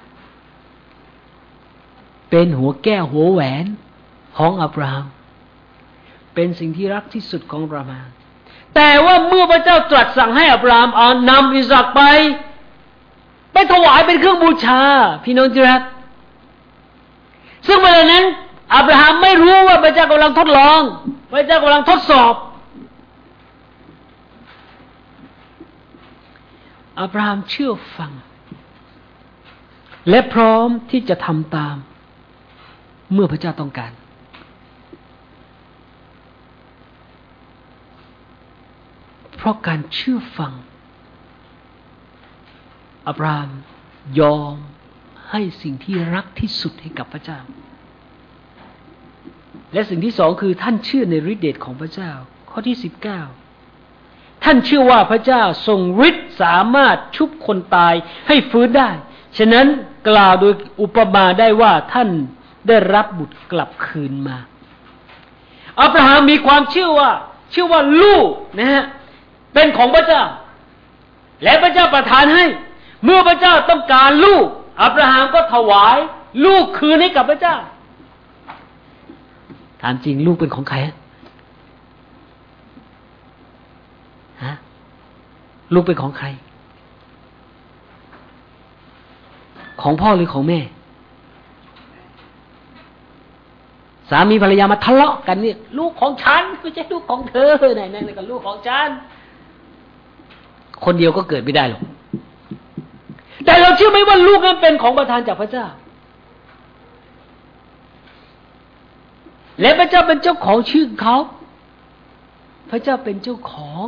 Speaker 1: เป็นหัวแก้วหัวแหวนของอับราฮัมเป็นสิ่งที่รักที่สุดของอับราฮัมแต่ว่าเมื่อพระเจ้าตรัสสั่งให้อับราฮัมเอานำอิสอัคไปไปถวายเป็นเครื่องบูชาพี่น้องที่รักซึ่งเวลานั้นอับราฮัมไม่รู้ว่าพระเจ้ากำลังทดลองพระเจ้ากำลังทดสอบอับราฮัมเชื่อฟังและพร้อมที่จะทำตามเมื่อพระเจ้าต้องการเพราะการเชื่อฟังอับราฮัมยอมให้สิ่งที่รักที่สุดให้กับพระเจ้าและสิ่งที่สองคือท่านเชื่อในฤทธิเดชของพระเจ้าข้อที่สิบเก้าท่านเชื่อว่าพระเจ้าทรงฤทธิ์สามารถชุบคนตายให้ฟื้นได้ฉะนั้นกล่าวโดยอุปมาได้ว่าท่านได้รับบุตรกลับคืนมาอับราฮัมมีความเชื่อว่าเชื่อว่าลูกนะฮะเป็นของพระเจ้าและพระเจ้าประทานให้เมื่อพระเจ้าต้องการลูกอับราฮัมก็ถวายลูกคืนให้กับพระเจ้าถามจริงลูกเป็นของใครฮะลูกเป็นของใครของพ่อหรือของแม่สามีภรรยามาทะเลาะกันเนี่ยลูกของฉันไม่ใช่ลูกของเธอไหนนั่นก็ลูกของฉันคนเดียวก็เกิดไม่ได้หรอกแต่เราเชื่อไหมว่าลูกนั้นเป็นของประทานจากพระเจ้าและพระเจ้าเป็นเจ้าของชื่อเขาพระเจ้าเป็นเจ้าของ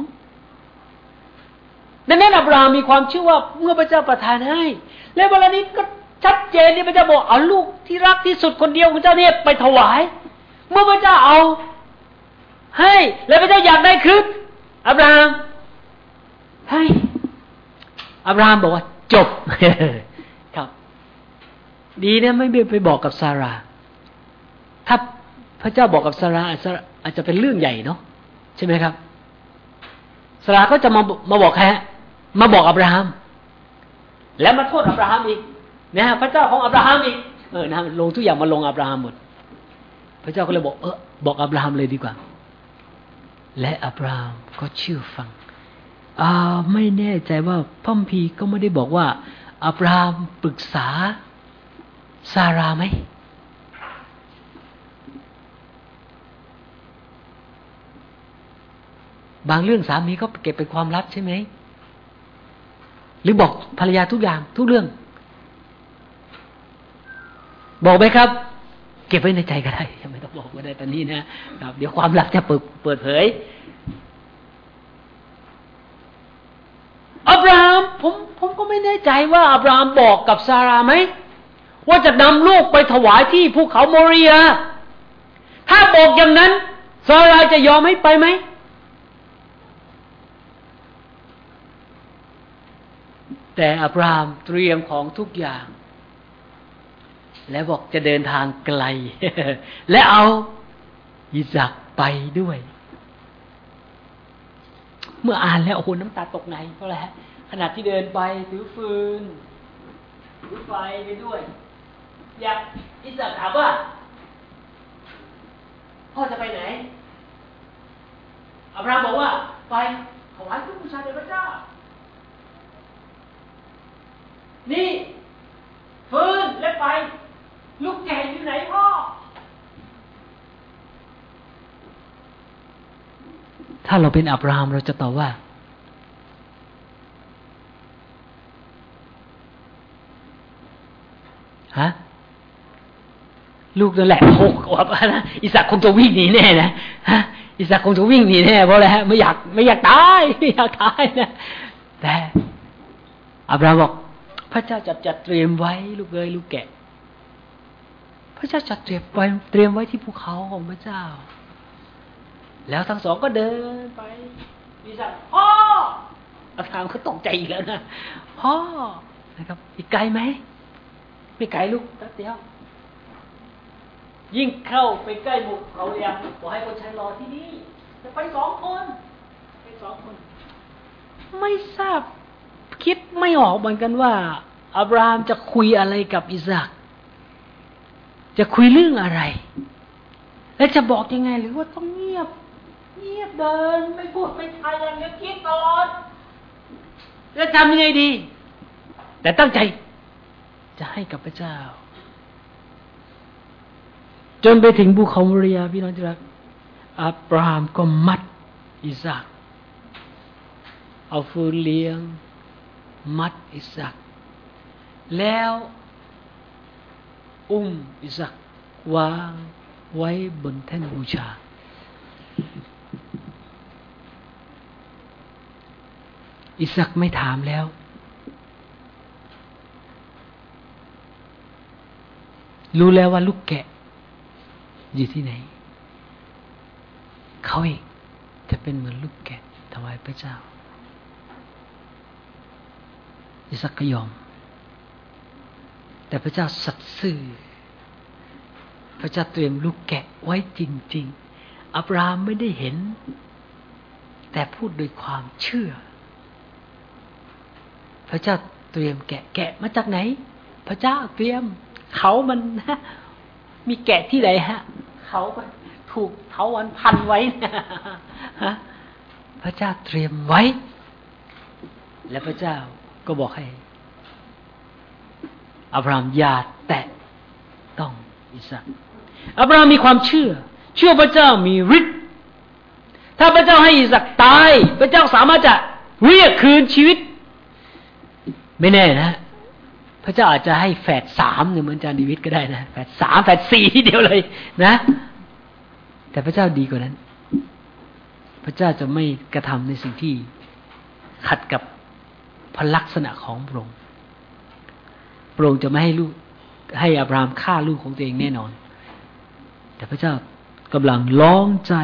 Speaker 1: ดังนั้นอับราฮัมมีความเชื่อว่าเมื่อพระเจ้าประทานให้และเวลานี้ก็ชัดเจนที่พระเจ้าบอกเอาลูกที่รักที่สุดคนเดียวของเจ้าเนี่ยไปถวายเมื่อพระเจ้าเอาให้และพระเจ้าอยากได้คืนอับราฮัมให้อับราฮัมบอกว่าจบ ครับดีนะไม่ไปบอกกับซาราถ้าพระเจ้าบอกกับซาราอาจจะเป็นเรื่องใหญ่เนาะใช่ไหมครับซาราก็จะมามาบอกใครฮะมาบอกอับราฮัมแล้วมาโทษอับราฮัมอีกนะฮะพระเจ้าของอับราฮัมอีกเออนะลงทุกอย่างมาลงอับราฮัมหมดพระเจ้าก็เลยบอกเออบอกอับราฮัมเลยดีกว่าและอับราฮัมก็เชื่อฟังอ่าไม่แน่ใจว่าพระคัมภีร์ก็ไม่ได้บอกว่าอับราฮัมปรึกษาซาราไหมบางเรื่องสามีก็เก็บเป็นความลับใช่ไหมหรือบอกภรรยาทุกอย่างทุกเรื่องบอกไหมครับเก็บไว้ในใจก็ได้ไม่ต้องบอกก็ได้ตอนนี้นะครับเดี๋ยวความลับจะเปิดเปิดเผยอับราฮัมผมผมก็ไม่แน่ใจว่าอับราฮัมบอกกับซาราไหมว่าจะนำลูกไปถวายที่ภูเขาโมเรียถ้าบอกอย่างนั้นซาราจะยอมให้ไปไหมแต่อับราฮัมเตรียมของทุกอย่างและบอกจะเดินทางไกล และเอาอิสอัคไปด้วยเมื่ออ่านแล้วโอ้โหน้ำตาตกในเพราะอะไรฮะขณะที่เดินไปถือฟืนถือไฟไปด้วยอยากอิสระถามว่าพ่อจะไปไหนอับราฮัมบอกว่าไปถวายเครื่องบูชาแด่พระเจ้านี่ฟืนและไฟลูกแกะอยู่ไหนพ่อถ้าเราเป็นอับราฮัมเราจะตอบว่าฮะลูกนั่นแหละหกขวบนะอิสระคงจะวิ่งหนีแน่นะฮะอิสระคงจะวิ่งหนีแน่เพราะอะไรฮะไม่อยากไม่อยากตายไม่อยากตายนะแต่อับราฮัมบอกพระเจ้าจัดจัดเตรียมไว้ลูกเอ้ยลูกแกะพระเจ้าจัดเตรียมไว้เตรียมไว้ที่ภูเขาของพระเจ้าแล้วทั้งสองก็เดินไปอิสระพ่ออับราฮัมก็ตกใจอีกแล้วนะพ่อนะครับอีกไกลไหมไม่ไกลลูกแป๊บเดียวยิ่งเข้าไปใกล้หมู่เขาเรียงขอให้คนชายรอที่นี่จะไปสองคนไปสองคนไม่ทราบคิดไม่ออกเหมือนกันว่าอับราฮัมจะคุยอะไรกับอิสระจะคุยเรื่องอะไรและจะบอกยังไงหรือว่าต้องเงียบเงียบเดินไม่พูดไม่ทายอย่างนี้คิดตลอดแล้วทำยังไงดีแต่ตั้งใจจะให้กับพระเจ้าจนไปถึงภูเขาโมเรียพี่น้องที่รักอับราฮัมก็มัดอิสระเอาฟืนเลี้ยงมัดอิสระแล้วอุ้มอิสระวางไว้บนแท่นบูชาอิสระไม่ถามแล้วรู้แล้วว่าลูกแกะอยู่ที่ไหนเขาเองจะเป็นเหมือนลูกแกะถวายพระเจ้าอิสระก็ยอมแต่พระเจ้าสัตย์ซื่อพระเจ้าเตรียมลูกแกะไว้จริงๆอับราฮัมไม่ได้เห็นแต่พูดโดยความเชื่อพระเจ้าเตรียมแกะแกะมาจากไหนพระเจ้าเตรียมเขามันนะมีแกะที่ไหนฮะเขาถูกเถาวัลย์พันไว้นะฮะพระเจ้าเตรียมไว้และพระเจ้าก็บอกให้อับราฮัมอย่าแตะต้องอิสระอับราฮัมมีความเชื่อเชื่อพระเจ้ามีฤทธิ์ถ้าพระเจ้าให้อิสระตายพระเจ้าสามารถจะเรียกคืนชีวิตไม่แน่นะพระเจ้าอาจจะให้แฝดสามเนี่ยเหมือนอาจารย์ดีวิทย์ก็ได้นะแฝดสามแฝดสี่ทีเดียวเลยนะแต่พระเจ้าดีกว่านั้นพระเจ้าจะไม่กระทำในสิ่งที่ขัดกับพระลักษณะของพระองค์พระองค์จะไม่ให้ลูกให้อับราฮัมฆ่าลูกของตัวเองแน่นอนแต่พระเจ้ากำลังล้อมใจ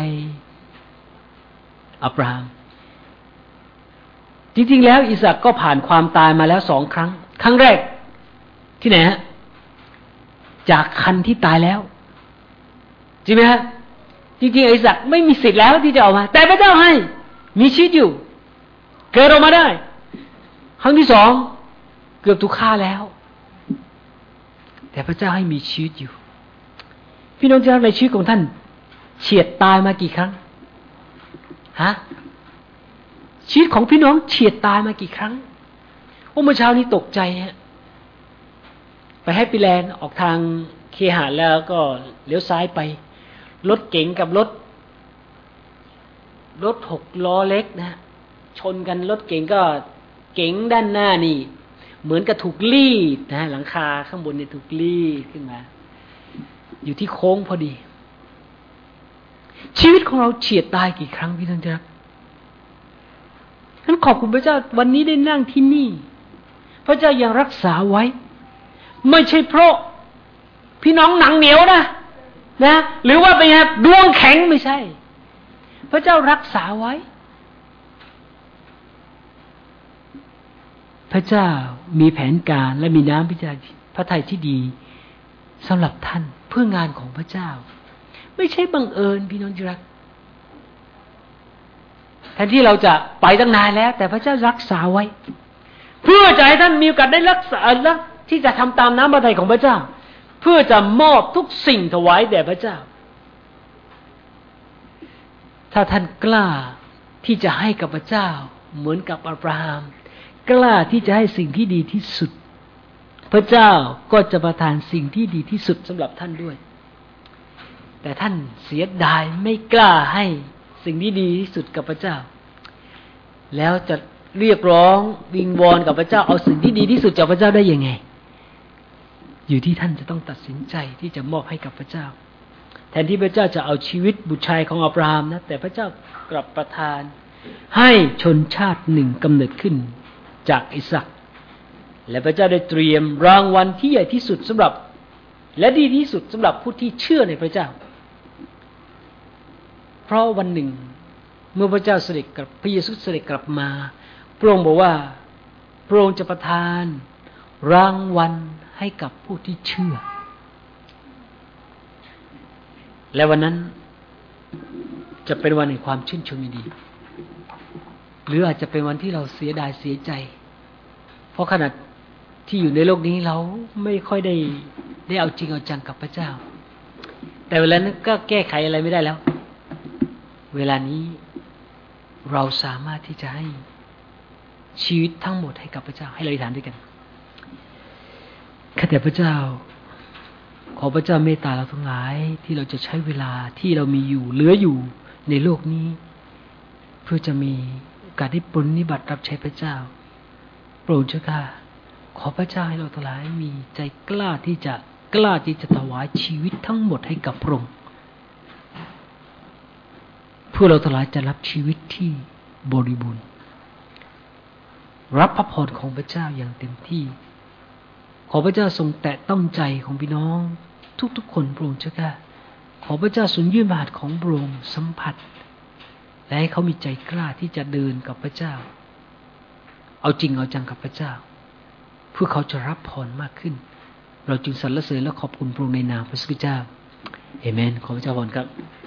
Speaker 1: อับราฮัมจริงๆแล้วอิสระก็ผ่านความตายมาแล้วสองครั้งครั้งแรกที่ไหนฮะจากคันที่ตายแล้วจริงไหมฮะจริงๆอิสระไม่มีสิทธิ์แล้วที่จะออกมาแต่พระเจ้าให้มีชีวิตอยู่เกิดออกมาได้ครั้งที่สองเกือบถูกฆ่าแล้วแต่พระเจ้าให้มีชีวิตอยู่พี่น้องที่รักในชีวิตของท่านเฉียดตายมากี่ครั้งฮะชีวิตของพี่น้องเฉียดตายมากี่ครั้งโอ้เมื่อเช้านี้ตกใจฮะไปให้ปิแลนด์ออกทางเคหะแล้วก็เลี้ยวซ้ายไปรถเก๋งกับรถรถหกล้อเล็กนะฮะชนกันรถเก๋งก็เก๋งด้านหน้านี่เหมือนกับถูกรีดนะฮะหลังคาข้างบนนี่ถูกรีดขึ้นมาอยู่ที่โค้งพอดีชีวิตของเราเฉียดตายกี่ครั้งพี่ท่านครับฉันขอบคุณพระเจ้าวันนี้ได้นั่งที่นี่พระเจ้ายังรักษาไว้ไม่ใช่เพราะพี่น้องหนังเหนียวนะนะหรือว่าเป็นไงดวงแข็งไม่ใช่พระเจ้ารักษาไว้พระเจ้ามีแผนการและมีน้ำพระทัยพระทัยที่ดีสำหรับท่านเพื่องานของพระเจ้าไม่ใช่บังเอิญพี่น้องที่รักแทนที่เราจะไปตั้งนานแล้วแต่พระเจ้ารักษาไว้เพื่อจะให้ท่านมีโอกาสได้รักษาและที่จะทำตามน้ำพระทัยของพระเจ้าเพื่อจะมอบทุกสิ่งถวายแด่พระเจ้าถ้าท่านกล้าที่จะให้กับพระเจ้าเหมือนกับอับราฮัมกล้าที่จะให้สิ่งที่ดีที่สุดพระเจ้าก็จะประทานสิ่งที่ดีที่สุดสำหรับท่านด้วยแต่ท่านเสียดายไม่กล้าให้สิ่งที่ดีที่สุดกับพระเจ้าแล้วจะเรียกร้องวิงวอนกับพระเจ้าเอาสิ่งที่ดีที่สุดจากพระเจ้าได้ยังไงอยู่ที่ท่านจะต้องตัดสินใจที่จะมอบให้กับพระเจ้าแทนที่พระเจ้าจะเอาชีวิตบุตรชายของอับราฮัมนะแต่พระเจ้ากลับประทานให้ชนชาติหนึ่งกำเนิดขึ้นจากอิสอัคและพระเจ้าได้เตรียมรางวัลที่ใหญ่ที่สุดสำหรับและดีที่สุดสำหรับผู้ที่เชื่อในพระเจ้าเพราะวันหนึ่งเมื่อพระเจ้าเสด็จกลับพระเยซูเสด็จกลับมาพระองค์บอกว่าพระองค์จะประทานรางวัลให้กับผู้ที่เชื่อและวันนั้นจะเป็นวันแห่งความชื่นชมยินดีหรืออาจจะเป็นวันที่เราเสียดายเสียใจเพราะขณะที่อยู่ในโลกนี้เราไม่ค่อยได้ได้เอาจริงเอาจังกับพระเจ้าแต่เวลานั้นก็แก้ไขอะไรไม่ได้แล้วเวลานี้เราสามารถที่จะให้ชีวิตทั้งหมดให้กับพระเจ้าให้เราอธิษฐานด้วยกันข้าแต่พระเจ้าขอพระเจ้าเมตตาเราทั้งหลายที่เราจะใช้เวลาที่เรามีอยู่เหลืออยู่ในโลกนี้เพื่อจะมีโอกาสได้ปรนนิบัติรับใช้พระเจ้าโปรดเจ้าข้าขอพระเจ้าให้เราทั้งหลายมีใจกล้าที่จะกล้าที่จะถวายชีวิตทั้งหมดให้กับพระองค์เพื่อเราทั้งหลายจะรับชีวิตที่บริบูรณ์รับพระพรของพระเจ้าอย่างเต็มที่ขอพระเจ้าทรงแตะต้องใจของพี่น้องทุกๆคนพระองค์เจ้าข้าขอพระเจ้าทรงยื่นบาทของพระองค์สัมผัสและให้เขามีใจกล้าที่จะเดินกับพระเจ้าเอาจริงเอาจังกับพระเจ้าเพื่อเขาจะรับพรมากขึ้นเราจึงสรรเสริญและขอบคุณพระองค์ในนามพระสุคเจ้าเอเมนขอพระเจ้าพรครับ